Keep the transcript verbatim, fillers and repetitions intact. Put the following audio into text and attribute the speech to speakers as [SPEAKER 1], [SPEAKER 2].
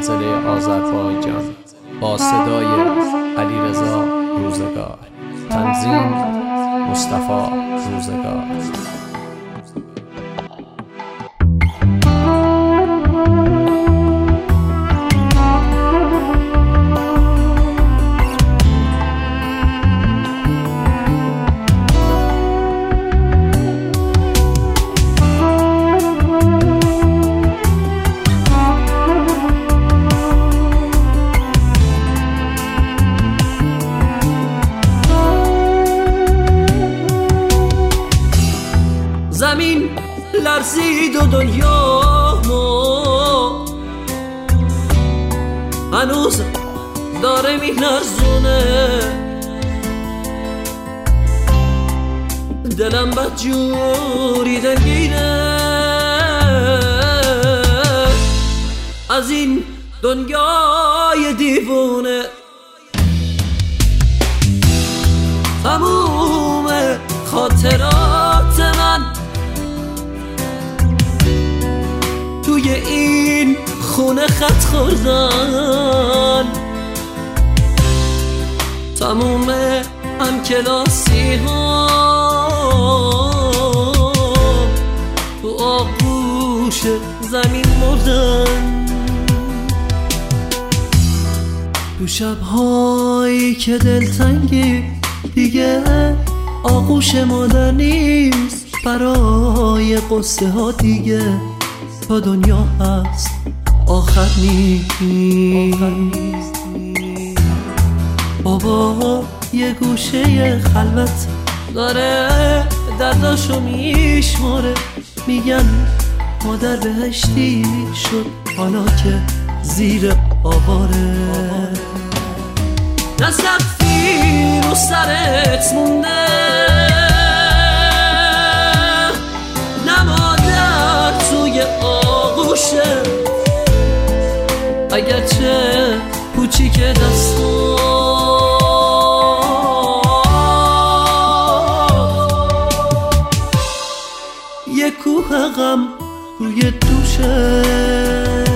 [SPEAKER 1] منزله آذربایجان با صدای علیرضا روزگار، تنظیم مصطفی روزگار.
[SPEAKER 2] زمین لرزید و دنیا هنوز داره میلرزونه، دلم بدجوری دلگیره از این دنیای دیوونه. تموم خاطرات من توی این خونه خط خوردن، تموم هم کلاسی ها تو آغوش زمین مردن. تو شبهایی که دلتنگی دیگه آغوش مادر نیست، برای قصه ها دیگه تا دنیا هست آخر نیست. بابا یه گوشه خلوت داره درداشو میشماره، میگن مادر بهشتی شد حالا که زیر آواره. نه سقفی رو سرت مونده، نه مادر توی آغوشه، اگرچه کوچیک دستا یه کوه غم روی دوشه.